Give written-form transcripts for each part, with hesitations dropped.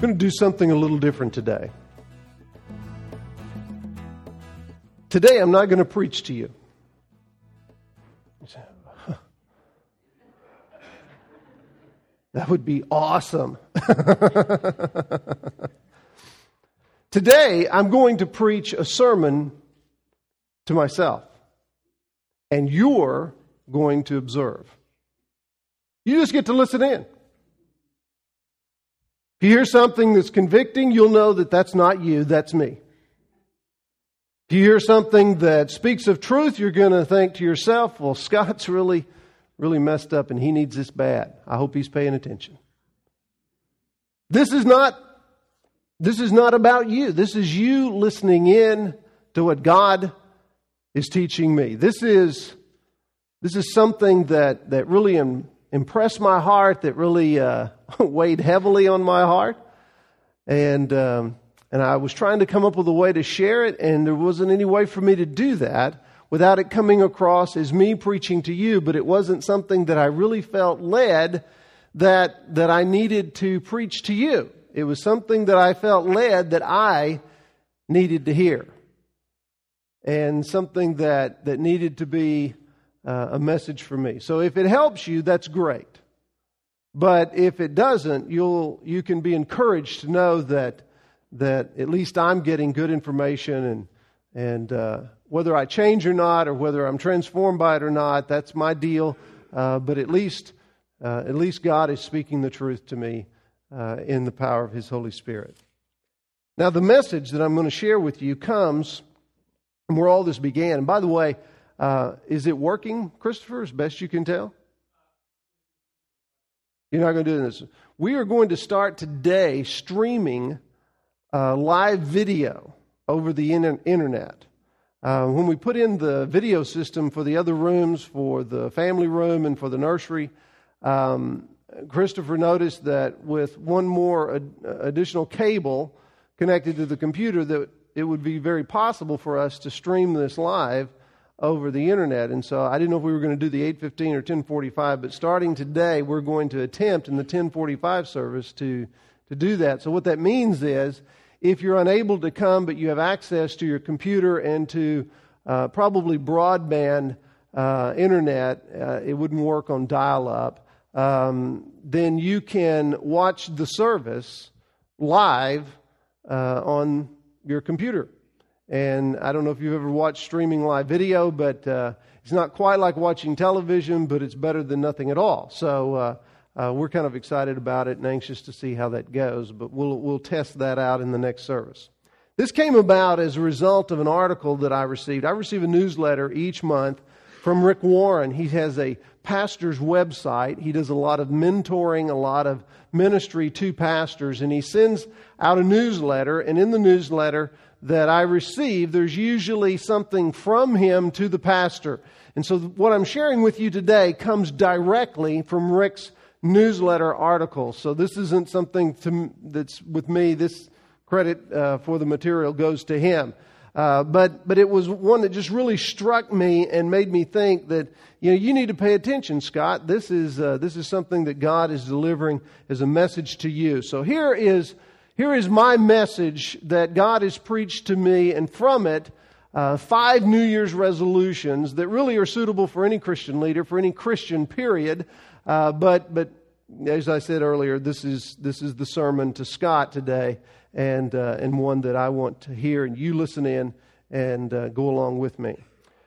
going to do something a little different today. Today, I'm not going to preach to you. That would be awesome. Today, I'm going to preach a sermon to myself. And you're going to observe. You just get to listen in. If you hear something that's convicting, you'll know that that's not you, that's me. If you hear something that speaks of truth, you're going to think to yourself, well, Scott's really messed up and he needs this bad. I hope he's paying attention. This is not about you. This is you listening in to what God is teaching me. This is something that really impressed my heart, that really weighed heavily on my heart. And I was trying to come up with a way to share it, and there wasn't any way for me to do that without it coming across as me preaching to you. But it wasn't something that I really felt led that I needed to preach to you. It was something that I felt led that I needed to hear. And something that needed to be a message for me. So if it helps you, that's great. But if it doesn't, you can be encouraged to know that at least I'm getting good information, and whether I change or not, or whether I'm transformed by it or not, that's my deal. But at least God is speaking the truth to me in the power of His Holy Spirit. Now, the message that I'm going to share with you comes from where all this began. And by the way, is it working, Christopher, as best you can tell? You're not going to do this. We are going to start today streaming live video over the internet. When we put in the video system for the other rooms, for the family room and for the nursery, Christopher noticed that with one more additional cable connected to the computer, that it would be very possible for us to stream this live over the internet. And so I didn't know if we were going to do the 8:15 or 10:45, but starting today, we're going to attempt in the 10:45 service to do that. So what that means is, if you're unable to come, but you have access to your computer and to probably broadband internet, it wouldn't work on dial-up, then you can watch the service live on your computer. And I don't know if you've ever watched streaming live video, but it's not quite like watching television, but it's better than nothing at all. So we're kind of excited about it and anxious to see how that goes, but we'll test that out in the next service. This came about as a result of an article that I received. I receive a newsletter each month from Rick Warren. He has a pastor's website. He does a lot of mentoring, a lot of ministry to pastors, and he sends out a newsletter, and in the newsletter that I receive, there's usually something from him to the pastor. And so what I'm sharing with you today comes directly from Rick's newsletter article. So this isn't something that's with me. This credit for the material goes to him. But it was one that just really struck me and made me think that, you need to pay attention, Scott. This is something that God is delivering as a message to you. So here is my message that God has preached to me, and from it, 5 New Year's resolutions that really are suitable for any Christian leader, for any Christian period. But as I said earlier, this is the sermon to Scott today, and one that I want to hear, and you listen in and go along with me.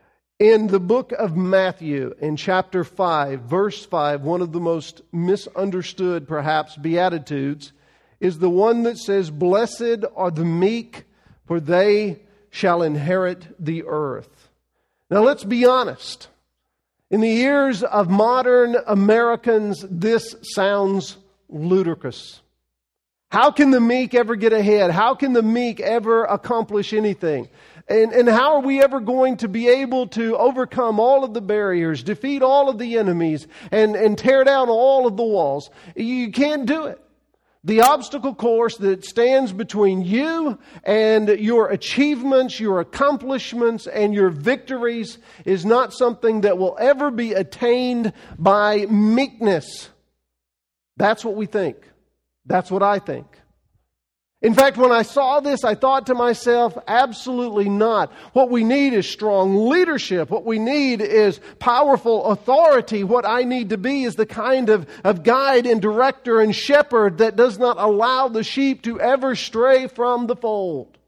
In the book of Matthew, in chapter 5, verse 5, one of the most misunderstood, perhaps, Beatitudes is the one that says, "Blessed are the meek, for they shall inherit the earth." Now let's be honest. In the ears of modern Americans, this sounds ludicrous. How can the meek ever get ahead? How can the meek ever accomplish anything? And how are we ever going to be able to overcome all of the barriers, defeat all of the enemies, and tear down all of the walls? You can't do it. The obstacle course that stands between you and your achievements, your accomplishments, and your victories is not something that will ever be attained by meekness. That's what we think. That's what I think. In fact, when I saw this, I thought to myself, absolutely not. What we need is strong leadership. What we need is powerful authority. What I need to be is the kind of guide and director and shepherd that does not allow the sheep to ever stray from the fold.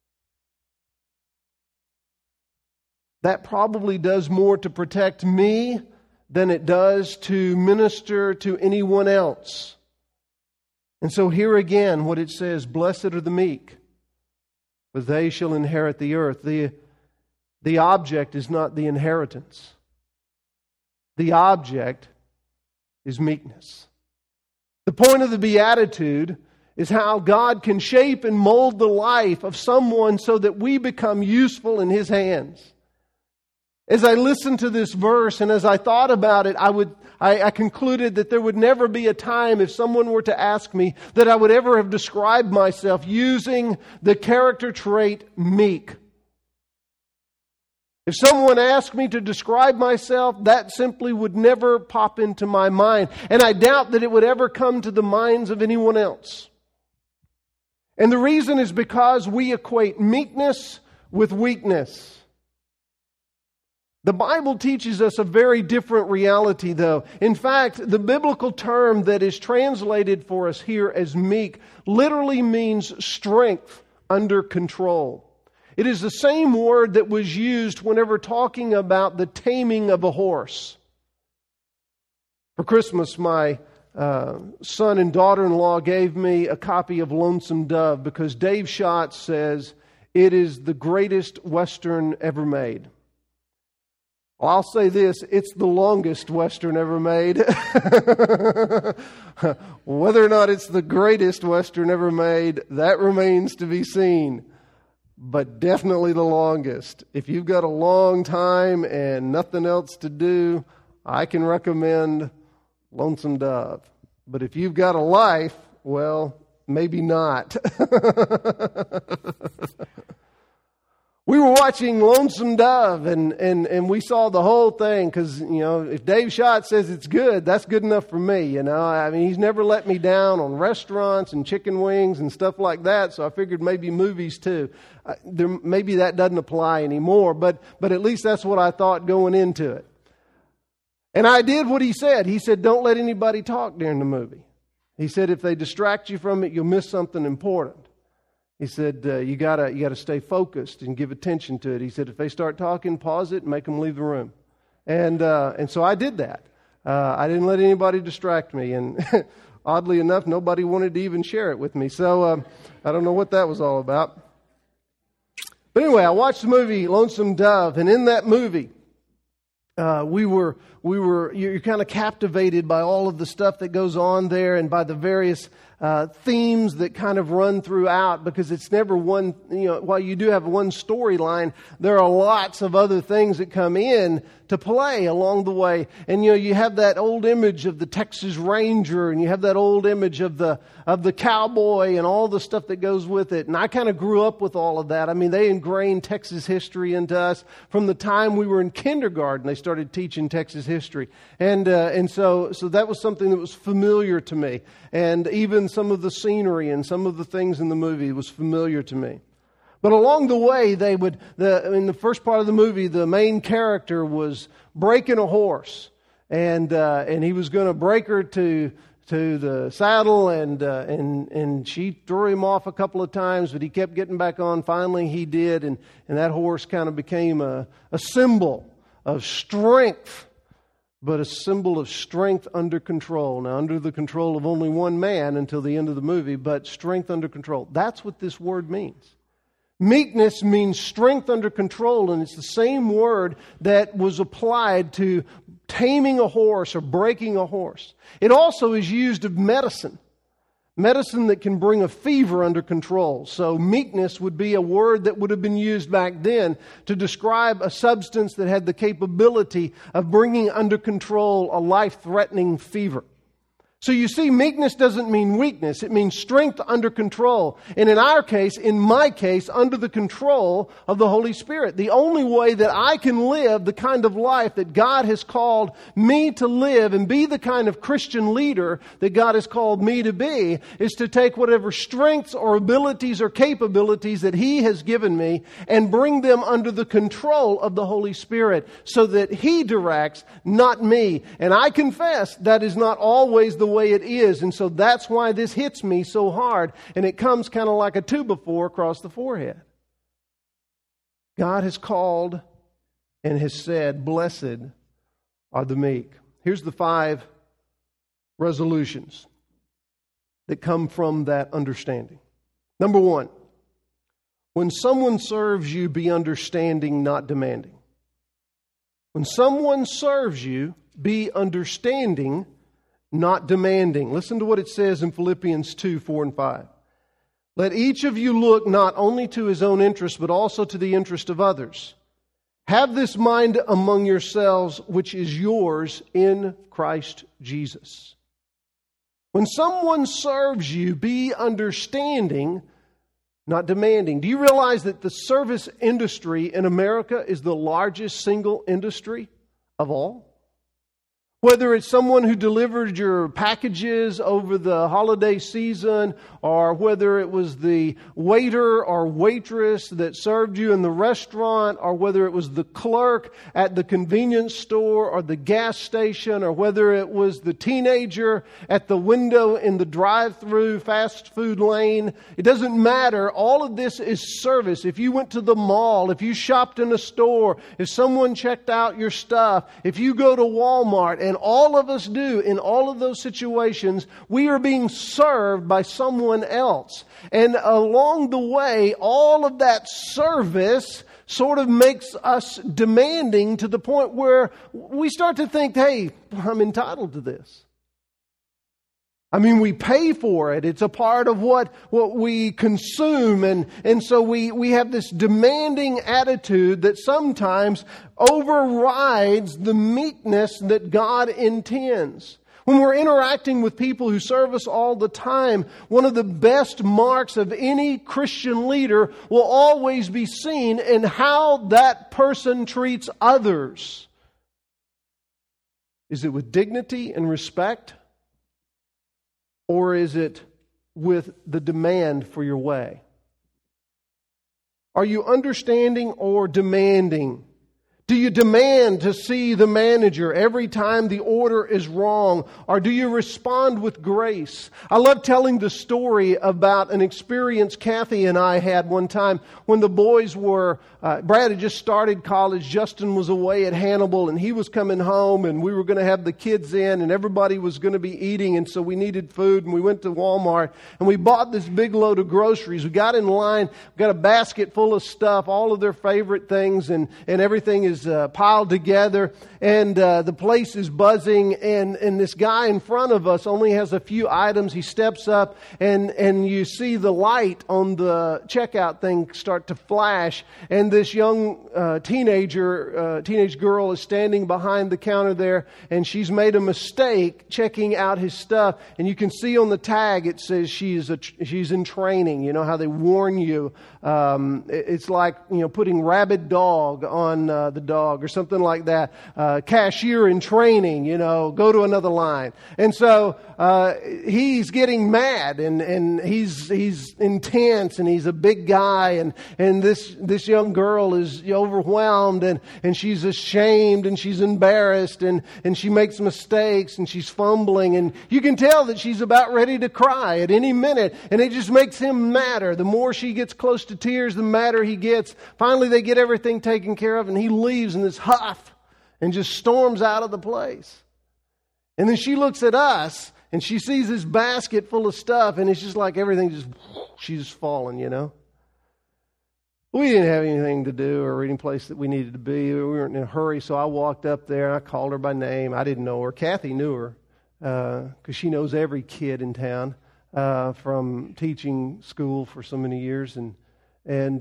That probably does more to protect me than it does to minister to anyone else. And so here again, what it says, blessed are the meek, for they shall inherit the earth. The object is not the inheritance. The object is meekness. The point of the Beatitude is how God can shape and mold the life of someone so that we become useful in His hands. As I listened to this verse and as I thought about it, I concluded that there would never be a time, if someone were to ask me, that I would ever have described myself using the character trait meek. If someone asked me to describe myself, that simply would never pop into my mind. And I doubt that it would ever come to the minds of anyone else. And the reason is because we equate meekness with weakness. The Bible teaches us a very different reality, though. In fact, the biblical term that is translated for us here as meek literally means strength under control. It is the same word that was used whenever talking about the taming of a horse. For Christmas, my son and daughter-in-law gave me a copy of Lonesome Dove because Dave Schatz says it is the greatest Western ever made. Well, I'll say this, it's the longest Western ever made. Whether or not it's the greatest Western ever made, that remains to be seen. But definitely the longest. If you've got a long time and nothing else to do, I can recommend Lonesome Dove. But if you've got a life, well, maybe not. We were watching Lonesome Dove and we saw the whole thing because, if Dave Schatz says it's good, that's good enough for me, I mean, he's never let me down on restaurants and chicken wings and stuff like that, so I figured maybe movies too. Maybe that doesn't apply anymore, but at least that's what I thought going into it. And I did what he said. He said, don't let anybody talk during the movie. He said, if they distract you from it, you'll miss something important. He said, you gotta stay focused and give attention to it. He said, if they start talking, pause it and make them leave the room. And so I did that. I didn't let anybody distract me. And oddly enough, nobody wanted to even share it with me. So I don't know what that was all about. But anyway, I watched the movie Lonesome Dove. And in that movie, you're kind of captivated by all of the stuff that goes on there and by the various themes that kind of run throughout, because it's never one, while you do have one storyline, there are lots of other things that come in to play along the way. And you have that old image of the Texas Ranger, and you have that old image of the cowboy and all the stuff that goes with it. And I kind of grew up with all of that. I mean, they ingrained Texas history into us from the time we were in kindergarten. They started teaching Texas history. And so that was something that was familiar to me. And even some of the scenery and some of the things in the movie was familiar to me. But along the way, in the first part of the movie, the main character was breaking a horse. And he was going to break her to the saddle, and she threw him off a couple of times, but he kept getting back on. Finally, he did, and that horse kind of became a symbol of strength, but a symbol of strength under control. Now, under the control of only one man until the end of the movie, but strength under control. That's what this word means. Meekness means strength under control, and it's the same word that was applied to taming a horse or breaking a horse. It also is used of medicine that can bring a fever under control. So meekness would be a word that would have been used back then to describe a substance that had the capability of bringing under control a life-threatening fever. So you see, meekness doesn't mean weakness. It means strength under control. And in our case, in my case, under the control of the Holy Spirit. The only way that I can live the kind of life that God has called me to live and be the kind of Christian leader that God has called me to be is to take whatever strengths or abilities or capabilities that He has given me and bring them under the control of the Holy Spirit so that He directs, not me. And I confess that is not always the way it is. And so that's why this hits me so hard. And it comes kind of like a 2x4 across the forehead. God has called and has said, blessed are the meek. Here's the 5 resolutions that come from that understanding. Number 1, when someone serves you, be understanding, not demanding. When someone serves you, be understanding, not demanding. Listen to what it says in Philippians 2, 4 and 5. Let each of you look not only to his own interest, but also to the interest of others. Have this mind among yourselves, which is yours in Christ Jesus. When someone serves you, be understanding, not demanding. Do you realize that the service industry in America is the largest single industry of all? Whether it's someone who delivered your packages over the holiday season, or whether it was the waiter or waitress that served you in the restaurant, or whether it was the clerk at the convenience store or the gas station, or whether it was the teenager at the window in the drive-through fast food lane, it doesn't matter. All of this is service. If you went to the mall, if you shopped in a store, if someone checked out your stuff, if you go to Walmart, and all of us do in all of those situations, we are being served by someone else. And along the way, all of that service sort of makes us demanding to the point where we start to think, hey, I'm entitled to this. I mean, we pay for it. It's a part of what we consume. And so we have this demanding attitude that sometimes overrides the meekness that God intends. When we're interacting with people who serve us all the time, one of the best marks of any Christian leader will always be seen in how that person treats others. Is it with dignity and respect? Or is it with the demand for your way? Are you understanding or demanding? Do you demand to see the manager every time the order is wrong? Or do you respond with grace? I love telling the story about an experience Kathy and I had one time when the boys were, Brad had just started college, Justin was away at Hannibal, and he was coming home, and we were going to have the kids in, and everybody was going to be eating, and so we needed food, and we went to Walmart, and we bought this big load of groceries. We got in line, we got a basket full of stuff, all of their favorite things, and everything is piled together, and the place is buzzing, and this guy in front of us only has a few items. He steps up, and you see the light on the checkout thing start to flash, and this young teenage girl is standing behind the counter there, and she's made a mistake checking out his stuff, and you can see on the tag it says she's in training. You know how they warn you. It's like putting rabid dog on the dog or something like that. Cashier in training, go to another line. And so he's getting mad, and he's intense, and he's a big guy, and this young girl is overwhelmed, and she's ashamed, and she's embarrassed, and she makes mistakes, and she's fumbling, and you can tell that she's about ready to cry at any minute, and it just makes him madder. The more she gets close to tears, the madder he gets. Finally, they get everything taken care of, and he leaves in this huff and just storms out of the place. And then she looks at us, and she sees this basket full of stuff, and it's just like everything she's just fallen, We didn't have anything to do or any place that we needed to be. We weren't in a hurry, so I walked up there, and I called her by name. I didn't know her. Kathy knew her because she knows every kid in town from teaching school for so many years. And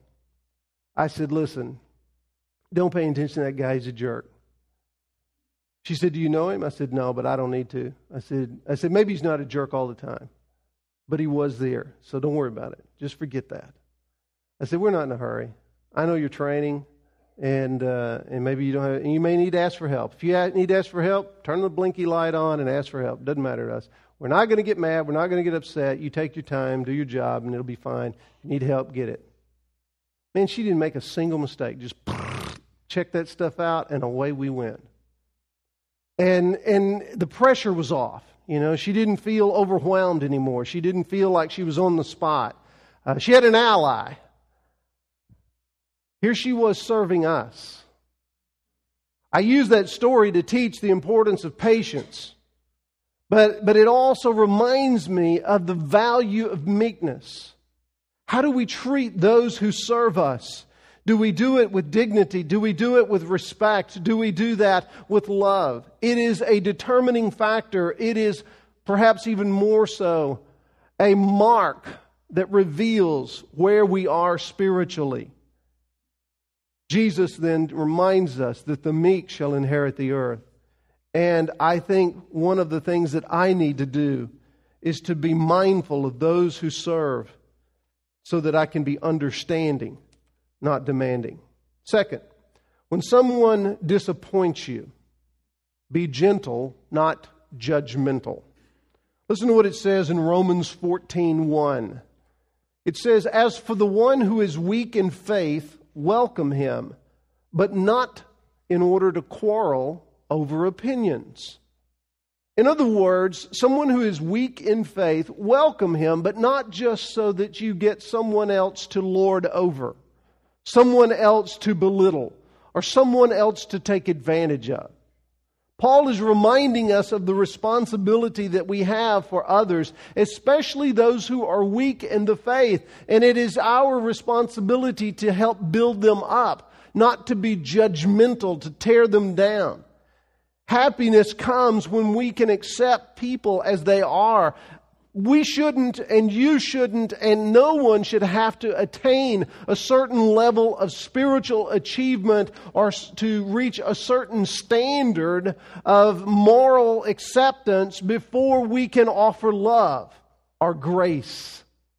I said, listen, don't pay attention to that guy. He's a jerk. She said, "Do you know him?" I said, "No, but I don't need to." I said, "Maybe he's not a jerk all the time, but he was there, so don't worry about it. Just forget that." I said, "We're not in a hurry. I know you're training, and maybe you don't have, and you may need to ask for help. If you need to ask for help, turn the blinky light on and ask for help. Doesn't matter to us. We're not going to get mad. We're not going to get upset. You take your time, do your job, and it'll be fine. If you need help, get it." Man, she didn't make a single mistake. Just check that stuff out, and away we went. And the pressure was off. She didn't feel overwhelmed anymore. She didn't feel like she was on the spot. She had an ally. Here she was serving us. I use that story to teach the importance of patience. But it also reminds me of the value of meekness. How do we treat those who serve us? Do we do it with dignity? Do we do it with respect? Do we do that with love? It is a determining factor. It is perhaps even more so a mark that reveals where we are spiritually. Jesus then reminds us that the meek shall inherit the earth. And I think one of the things that I need to do is to be mindful of those who serve so that I can be understanding, not demanding. Second, when someone disappoints you, be gentle, not judgmental. Listen to what it says in Romans 14:1. It says, "As for the one who is weak in faith, welcome him, but not in order to quarrel over opinions." In other words, someone who is weak in faith, welcome him, but not just so that you get someone else to lord over, someone else to belittle, or someone else to take advantage of. Paul is reminding us of the responsibility that we have for others, especially those who are weak in the faith. And it is our responsibility to help build them up, not to be judgmental, to tear them down. Happiness comes when we can accept people as they are. We shouldn't, and you shouldn't, and no one should have to attain a certain level of spiritual achievement or to reach a certain standard of moral acceptance before we can offer love or grace.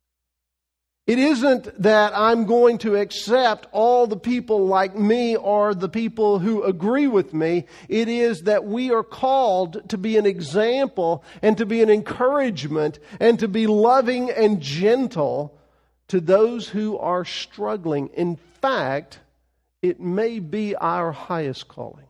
It isn't that I'm going to accept all the people like me or the people who agree with me. It is that we are called to be an example and to be an encouragement and to be loving and gentle to those who are struggling. In fact, it may be our highest calling.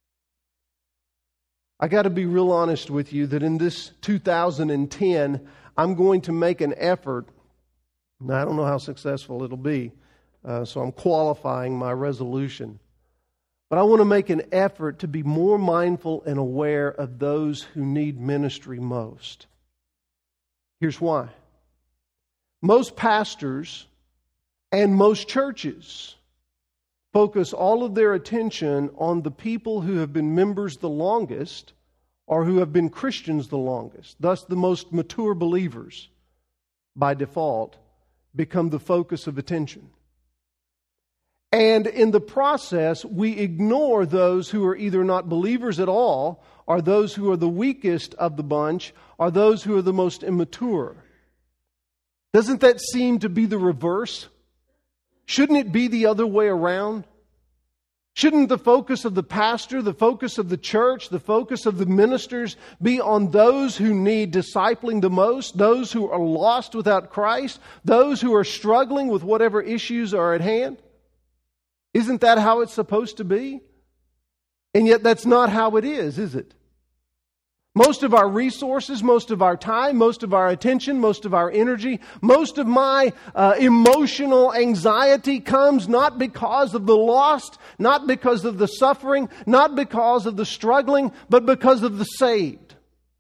I got to be real honest with you that in this 2010, I'm going to make an effort. Now, I don't know how successful it'll be, so I'm qualifying my resolution. But I want to make an effort to be more mindful and aware of those who need ministry most. Here's why. Most pastors and most churches focus all of their attention on the people who have been members the longest or who have been Christians the longest. Thus, the most mature believers, by default, become the focus of attention. And in the process, we ignore those who are either not believers at all, or those who are the weakest of the bunch, or those who are the most immature. Doesn't that seem to be the reverse? Shouldn't it be the other way around? Shouldn't the focus of the pastor, the focus of the church, the focus of the ministers be on those who need discipling the most, those who are lost without Christ, those who are struggling with whatever issues are at hand? Isn't that how it's supposed to be? And yet that's not how it is it? Most of our resources, most of our time, most of our attention, most of our energy, most of my emotional anxiety comes not because of the lost, not because of the suffering, not because of the struggling, but because of the saved.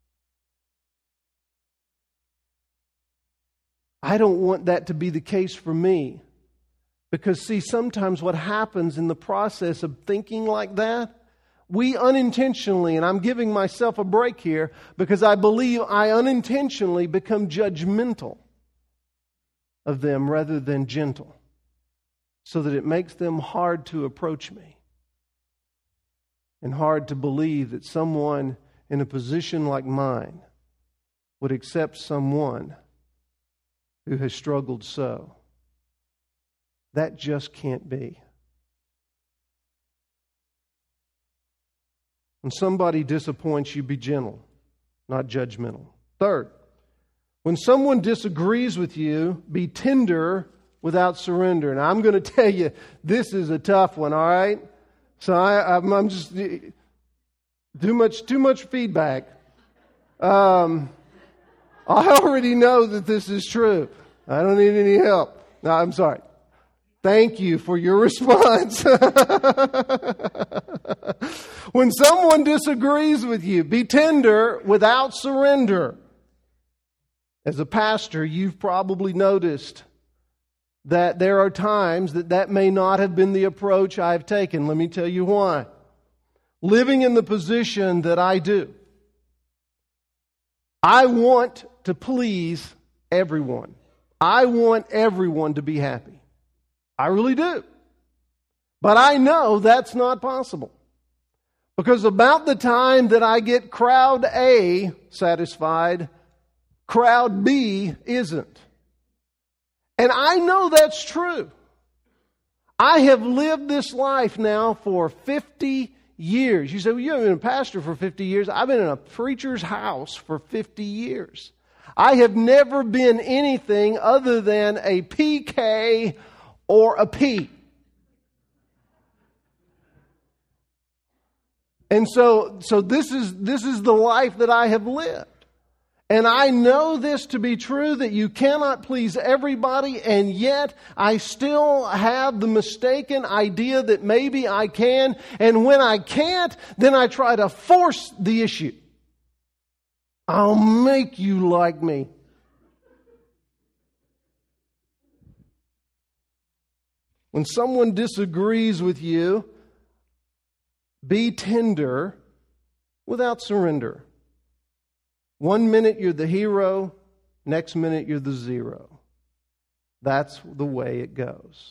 I don't want that to be the case for me. Because, see, sometimes what happens in the process of thinking like that, we unintentionally, and I'm giving myself a break here because I believe I unintentionally become judgmental of them rather than gentle, so that it makes them hard to approach me. and hard to believe that someone in a position like mine would accept someone who has struggled so. That just can't be. When somebody disappoints you, be gentle, not judgmental. Third, when someone disagrees with you, be tender without surrender. Now, I'm going to tell you, this is a tough one, all right? So I'm just too much feedback. I already know that this is true. I don't need any help. No, I'm sorry. Thank you for your response. When someone disagrees with you, be tender without surrender. As a pastor, you've probably noticed that there are times that may not have been the approach I've taken. Let me tell you why. Living in the position that I do, I want to please everyone. I want everyone to be happy. I really do. But I know that's not possible. Because about the time that I get crowd A satisfied, crowd B isn't. And I know that's true. I have lived this life now for 50 years. You say, well, you haven't been a pastor for 50 years. I've been in a preacher's house for 50 years. I have never been anything other than a PK or a P. And so this is the life that I have lived. And I know this to be true, that you cannot please everybody, and yet I still have the mistaken idea that maybe I can. And when I can't, then I try to force the issue. I'll make you like me. When someone disagrees with you, be tender without surrender. 1 minute you're the hero, next minute you're the zero. That's the way it goes.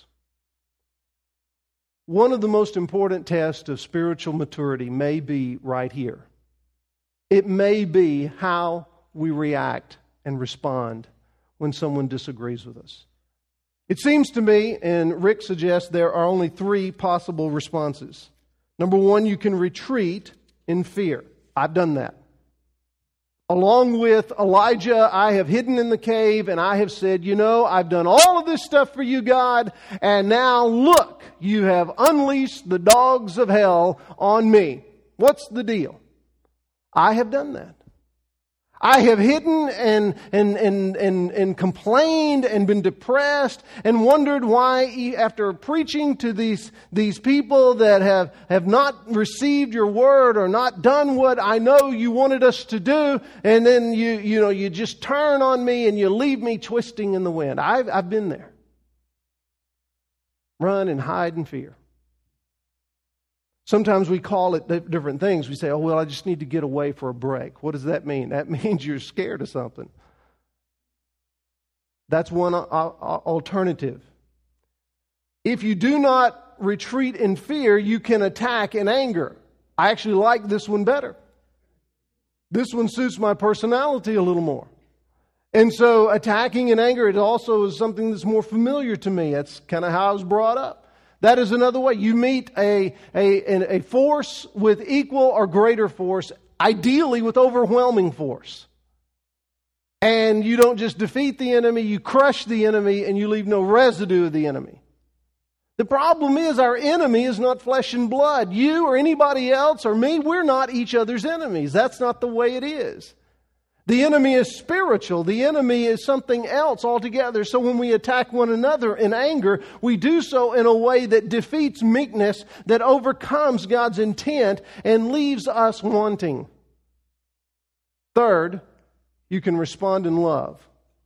One of the most important tests of spiritual maturity may be right here. It may be how we react and respond when someone disagrees with us. It seems to me, and Rick suggests, there are only 3 possible responses. Number 1, you can retreat in fear. I've done that. Along with Elijah, I have hidden in the cave and I have said, I've done all of this stuff for you, God, and now look, you have unleashed the dogs of hell on me. What's the deal? I have done that. I have hidden and complained and been depressed and wondered why, after preaching to these people that have not received your word or not done what I know you wanted us to do, and then you just turn on me and you leave me twisting in the wind. I've been there. Run and hide in fear. Sometimes we call it different things. We say, I just need to get away for a break. What does that mean? That means you're scared of something. That's one alternative. If you do not retreat in fear, you can attack in anger. I actually like this one better. This one suits my personality a little more. And so attacking in anger, it also is something that's more familiar to me. That's kind of how I was brought up. That is another way. You meet a force with equal or greater force, ideally with overwhelming force. And you don't just defeat the enemy, you crush the enemy and you leave no residue of the enemy. The problem is our enemy is not flesh and blood. You or anybody else or me, we're not each other's enemies. That's not the way it is. The enemy is spiritual. The enemy is something else altogether. So when we attack one another in anger, we do so in a way that defeats meekness, that overcomes God's intent and leaves us wanting. Third, you can respond in love.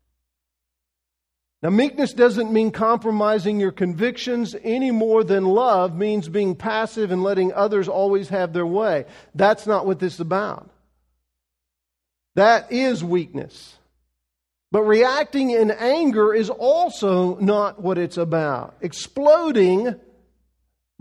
Now, meekness doesn't mean compromising your convictions any more than love means being passive and letting others always have their way. That's not what this is about. That is weakness. But reacting in anger is also not what it's about. Exploding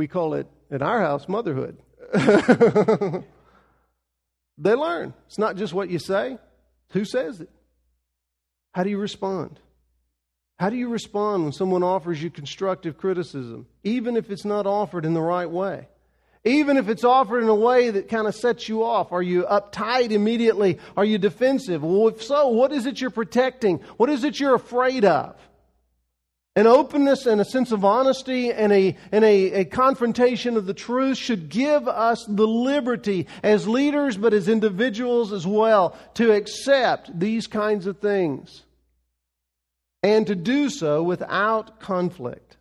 we call it in our house motherhood. They learn. It's not just what you say. Who says it? How do you respond? How do you respond when someone offers you constructive criticism, even if it's not offered in the right way? Even if it's offered in a way that kind of sets you off. Are you uptight immediately? Are you defensive? Well, if so, what is it you're protecting? What is it you're afraid of? An openness and a sense of honesty and a confrontation of the truth should give us the liberty as leaders, but as individuals as well, to accept these kinds of things and to do so without conflict.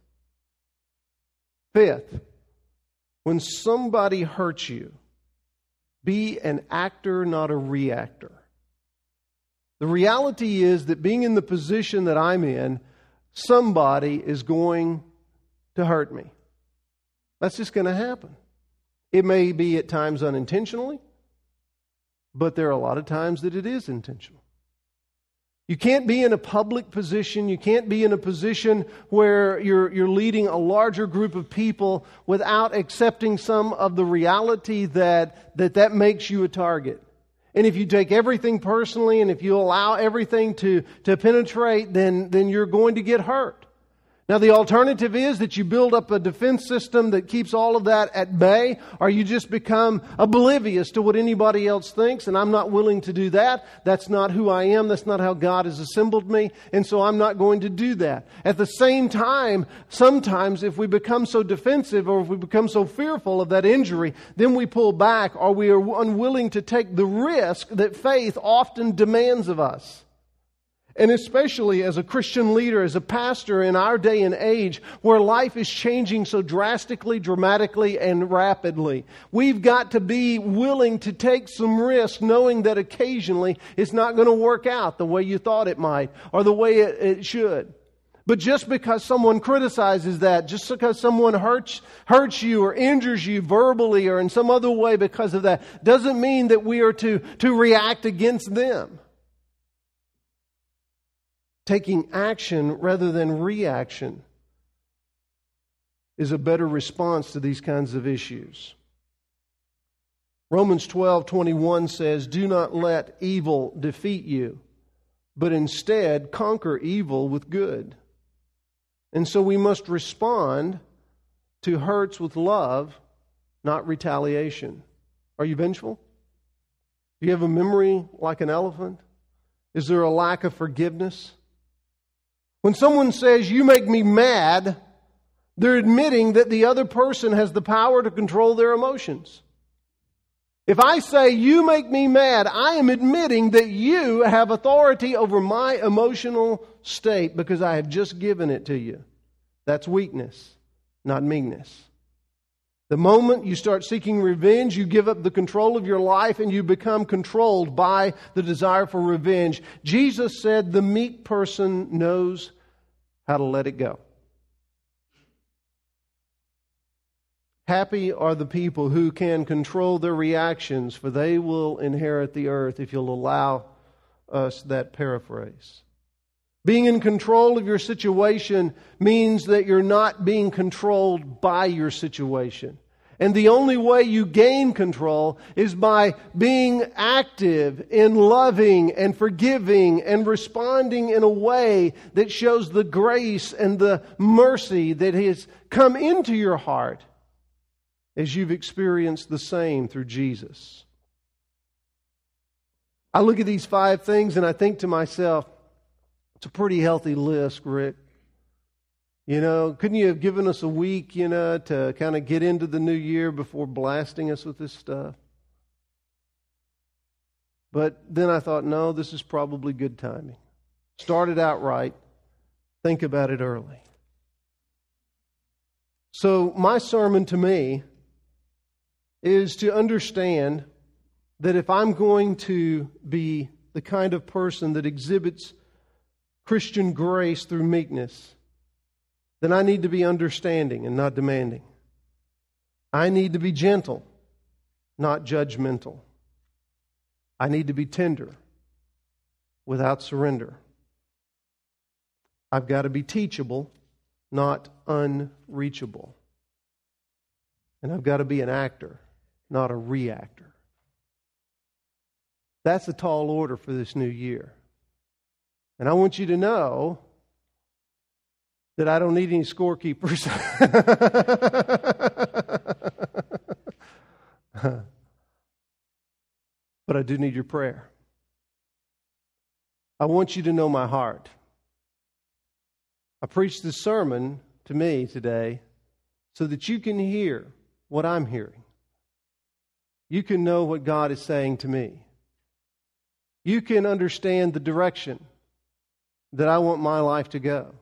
Fifth, when somebody hurts you, be an actor, not a reactor. The reality is that being in the position that I'm in, somebody is going to hurt me. That's just going to happen. It may be at times unintentionally, but there are a lot of times that it is intentional. You can't be in a public position. You can't be in a position where you're leading a larger group of people without accepting some of the reality that makes you a target. And if you take everything personally and if you allow everything to penetrate, then you're going to get hurt. Now, the alternative is that you build up a defense system that keeps all of that at bay, or you just become oblivious to what anybody else thinks, and I'm not willing to do that. That's not who I am. That's not how God has assembled me, and so I'm not going to do that. At the same time, sometimes if we become so defensive or if we become so fearful of that injury, then we pull back or we are unwilling to take the risk that faith often demands of us. And especially as a Christian leader, as a pastor in our day and age where life is changing so drastically, dramatically, and rapidly, we've got to be willing to take some risk knowing that occasionally it's not going to work out the way you thought it might or the way it should. But just because someone criticizes that, just because someone hurts you or injures you verbally or in some other way because of that, doesn't mean that we are to react against them. Taking action rather than reaction is a better response to these kinds of issues. Romans 12:21 says, "Do not let evil defeat you, but instead conquer evil with good." And so we must respond to hurts with love, not retaliation. Are you vengeful? Do you have a memory like an elephant? Is there a lack of forgiveness? When someone says, "You make me mad," they're admitting that the other person has the power to control their emotions. If I say, "You make me mad," I am admitting that you have authority over my emotional state because I have just given it to you. That's weakness, not meanness. The moment you start seeking revenge, you give up the control of your life and you become controlled by the desire for revenge. Jesus said the meek person knows how to let it go. Happy are the people who can control their reactions, for they will inherit the earth, if you'll allow us that paraphrase. Being in control of your situation means that you're not being controlled by your situation. And the only way you gain control is by being active in loving and forgiving and responding in a way that shows the grace and the mercy that has come into your heart as you've experienced the same through Jesus. I look at these 5 things and I think to myself, it's a pretty healthy list, Rick. Couldn't you have given us a week, to kind of get into the new year before blasting us with this stuff? But then I thought, no, this is probably good timing. Start it out right. Think about it early. So my sermon to me is to understand that if I'm going to be the kind of person that exhibits Christian grace through meekness, then I need to be understanding and not demanding. I need to be gentle, not judgmental. I need to be tender without surrender. I've got to be teachable, not unreachable. And I've got to be an actor, not a reactor. That's a tall order for this new year. And I want you to know that I don't need any scorekeepers. But I do need your prayer. I want you to know my heart. I preached this sermon to me today so that you can hear what I'm hearing. You can know what God is saying to me. You can understand the direction that I want my life to go.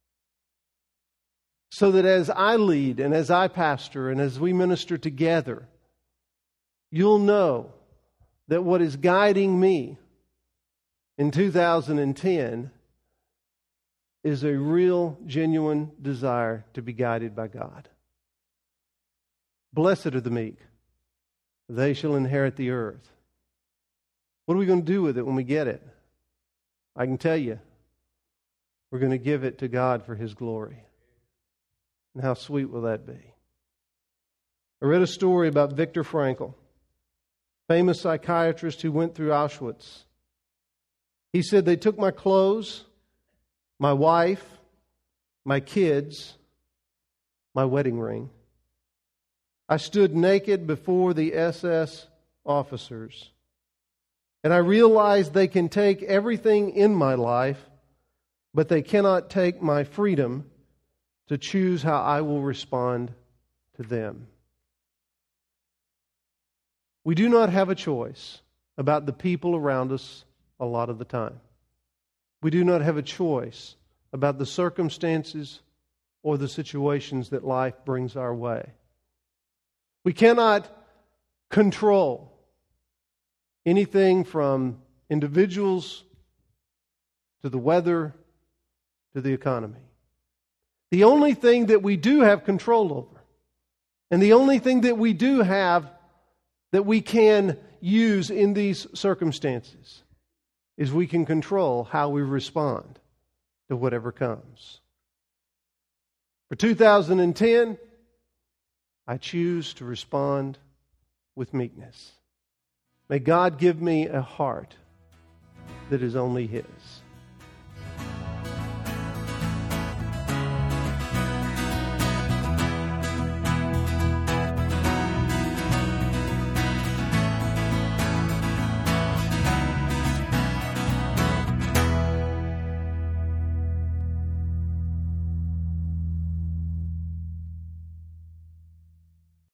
So that as I lead and as I pastor and as we minister together, you'll know that what is guiding me in 2010 is a real, genuine desire to be guided by God. Blessed are the meek, they shall inherit the earth. What are we going to do with it when we get it? I can tell you, we're going to give it to God for His glory. And how sweet will that be? I read a story about Viktor Frankl, famous psychiatrist who went through Auschwitz. He said, they took my clothes, my wife, my kids, my wedding ring. I stood naked before the SS officers, and I realized they can take everything in my life, but they cannot take my freedom to choose how I will respond to them. We do not have a choice about the people around us a lot of the time. We do not have a choice about the circumstances or the situations that life brings our way. We cannot control anything from individuals to the weather to the economy. The only thing that we do have control over, and the only thing that we do have that we can use in these circumstances, is we can control how we respond to whatever comes. For 2010, I choose to respond with meekness. May God give me a heart that is only His.